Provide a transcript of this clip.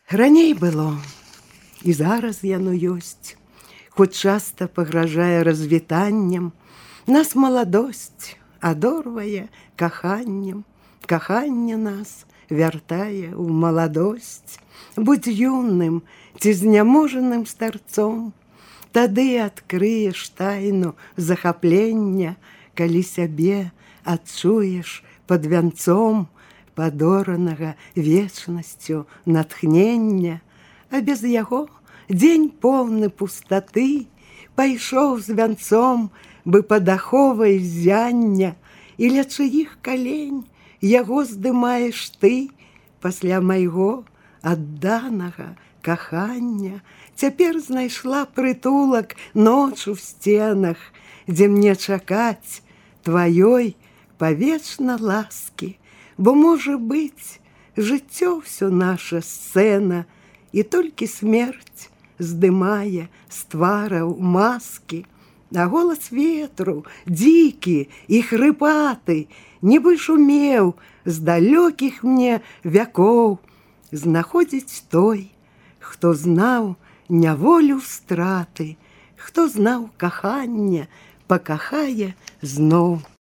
Раней было, і зараз яно ёсць, хоць часта пагражае развітаннем, нас маладосць адорвае каханнем, каханне нас вяртае ў маладосць. Будь юным ці зняможаным старцом, тады адкрыеш тайну захаплення, калі сябе адчуеш пад вянцом падоранага вечнасцю натхнення, а без яго дзень поўны пустаты пайшоў з вянцом бы пад аховай ззяння, і ля чыіх калень яго здымаеш ты пасля майго адданага кахання. Цяпер знайшла прытулак ноч у сценах, дзе мне чакаць тваёй павечна ласкі, бо, можа быць, жыццё ўсё наша сцэна, і толькі смерць здымае з твараў маскі, а голас ветру дзікі і хрыпаты, нібы шумеў з далёкіх мне вякоў, знаходзіць той, хто знаў няволю страты, хто знаў каханне, пакахае зноў.